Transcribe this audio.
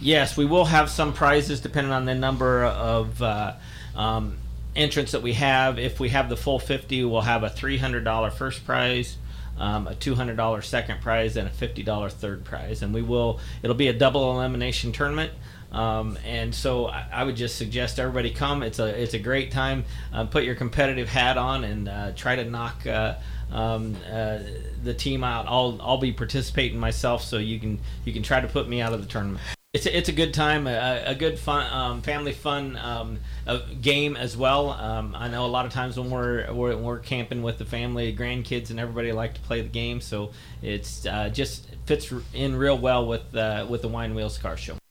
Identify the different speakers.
Speaker 1: Yes, we will have some prizes depending on the number of entrants that we have. If we have the full 50, we'll have a $300 first prize, a $200 second prize, and a $50 third prize. And it'll be a double elimination tournament. And so I would just suggest everybody come. It's a great time. Put your competitive hat on and try to knock the team out. I'll be participating myself, so you can try to put me out of the tournament. It's a good time, a good fun family fun game as well. I know a lot of times when we're camping with the family, grandkids, and everybody like to play the game, so it's just fits in real well with the Wine Wheels Car Show.